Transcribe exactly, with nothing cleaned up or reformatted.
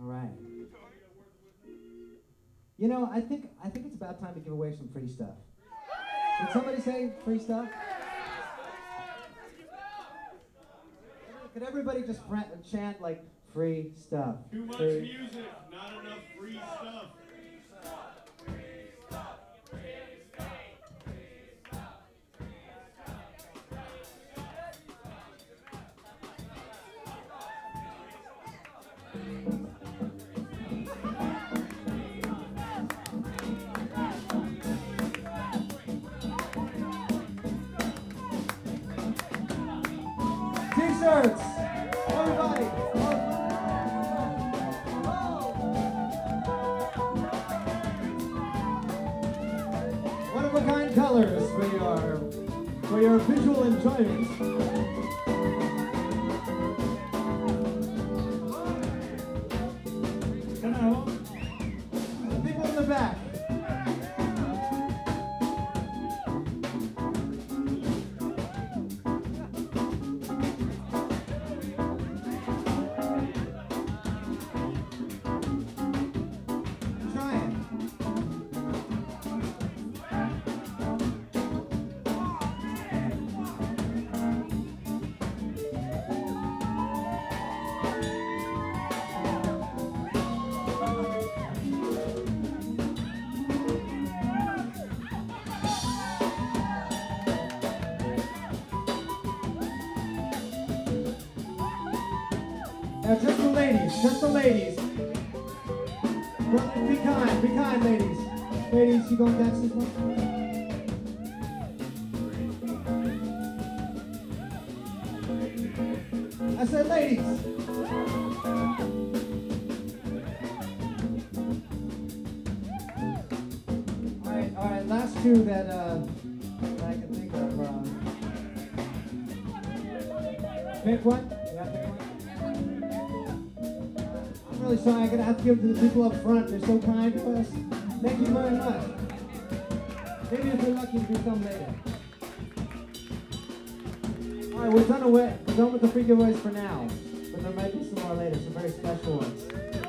All right. You know, I think I think it's about time to give away some free stuff. Did somebody say free stuff? Could everybody just chant like free stuff? Too much free. music, not enough free stuff. T-shirts, everybody. One of a kind colors for your for your visual enjoyment. Come on, the people in the back. Now just the ladies, just the ladies. Brothers, be kind, be kind, ladies. Ladies, you gonna dance this one? I said ladies. All right, all right, last two that, uh, that I can think of. Uh, pick one. You gotta pick one. I'm really sorry, I'm gonna have to give it to the people up front. They're so kind to us. Thank you very much. Maybe if we're lucky, we'll come later. All right, we're done away. We're done with the free giveaways for now, but there might be some more later, some very special ones.